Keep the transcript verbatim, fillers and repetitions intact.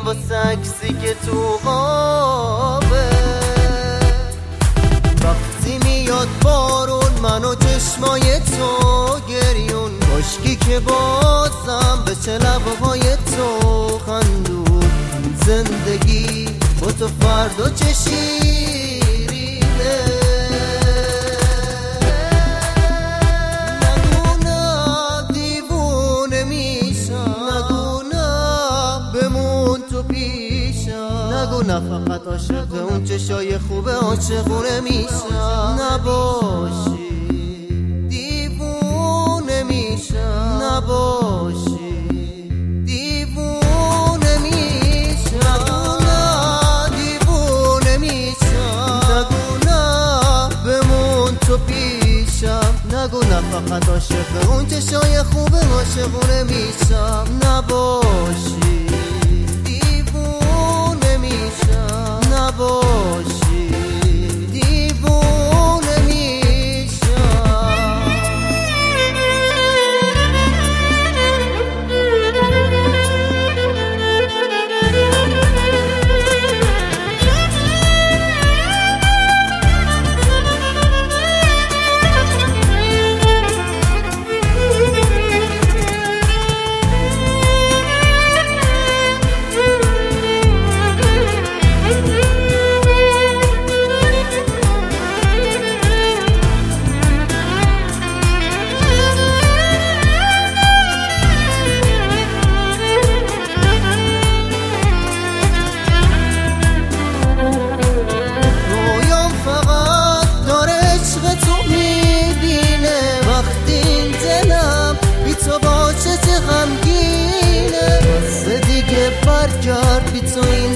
واسه عکسی که تو خوابه. وقتی میاد بارون من و چشمای تو گریون، کاشکی که بازم به چه لبهای تو خندون. زندگی با تو فردا چه شیرینه. نگو نه دیوونه میشم، نگو نه بمون تو پیشم، نگو نه فقط عاشق اون چشای خوبه عاشقونه میشم. نباشی دیوونه میشم، نباشی دیوونه میشم. نگو نه دیوونه میشم، نگو نه بمون تو پیشم، نگو نه فقط عاشق اون چشای خوبه عاشقونه میشم. نباشی دیوونه میشم، نباشی دیوونه میشم. غمگینه واسه دیگه برگرد بی تو این